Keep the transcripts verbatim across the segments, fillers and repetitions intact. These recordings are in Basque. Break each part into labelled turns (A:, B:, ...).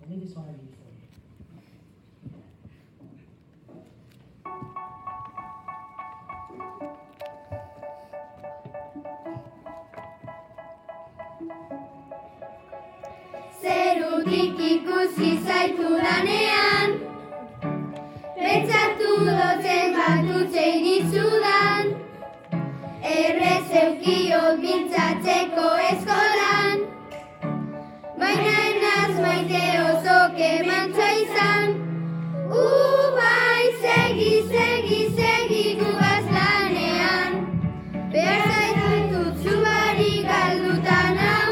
A: And this is what I read for you.
B: Zerutik ikusi zaitu danean, pentsatu dotzen bat utzein dizudan, errez eukiot mintzatzeko eskolan, baina enaz maite oso kemantza izan, ubai segi, segi, segi gugaz lanean, behar zaitut zubari galdutan hau,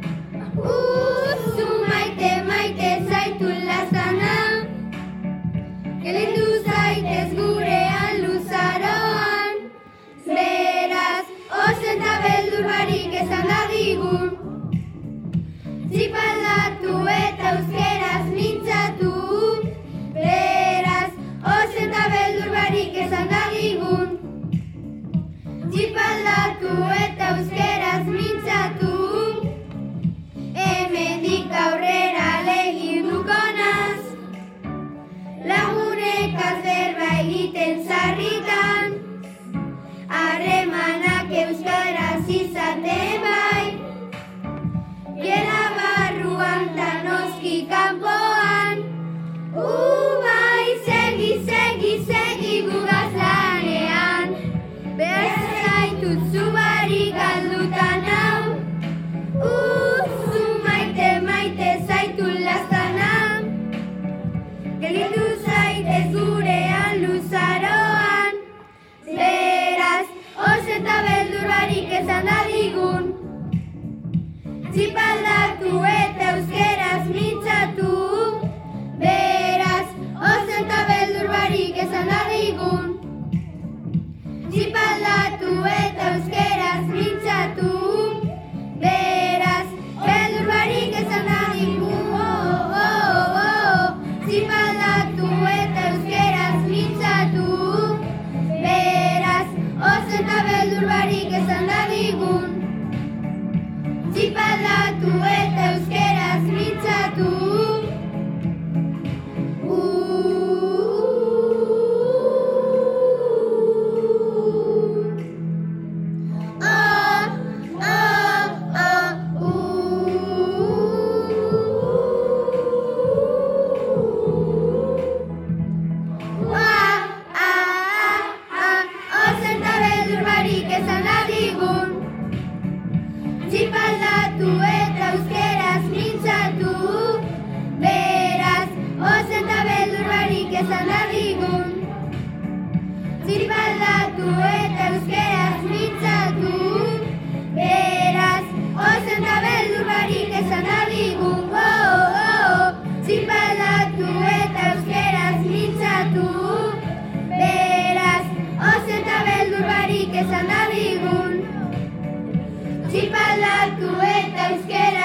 B: uzu maite maite zaitu lastana, gelendu zaitez gurean luzaroan, beraz, ozen ta beldur barik esan dadigun, zipaldatu eta euskeraz mintzatu, beraz, ozen ta beldur barik esan dadigun, zipaldatu eta euskeraz mintzatu, hemendik aurrera leginduko naz, lagunek azerba egiten sarritan, harremanak euskaraz izaten bai, gela barruan ta noski kanpoan, ubai segi, segi, segi gugaz lanean, behar zaitut zubari galdutan hau, uzu maite maite zaitu lastana, gelindu zaitez gurean luzaroan, beraz, ozen ta beldur barik esan dadigun, zipaldatu eta euskeraz mintzatu, beraz, ozen ta beldur barik esan dadigun, zipaldatu eta euskeraz mintzatu, beraz, beldur barik esan dadigun, oh, oh, oh, oh. Zipaldatu eta euskeraz mintzatu, beraz, ozen ta beldur barik esan dadigun, zipaldatu eta euskeraz mintzatu, zipaldatu eta euskeraz mintzatu, beraz, ozen ta beldur barik esan dadigun, zipaldatu eta euskeraz mintzatu, beraz, ozen ta beldur barik esan dadigun, oh, oh, oh. Zipaldatu eta euskeraz mintzatu, beraz, ozen ta beldur barik esan dadigun, zipaldatu eta euskera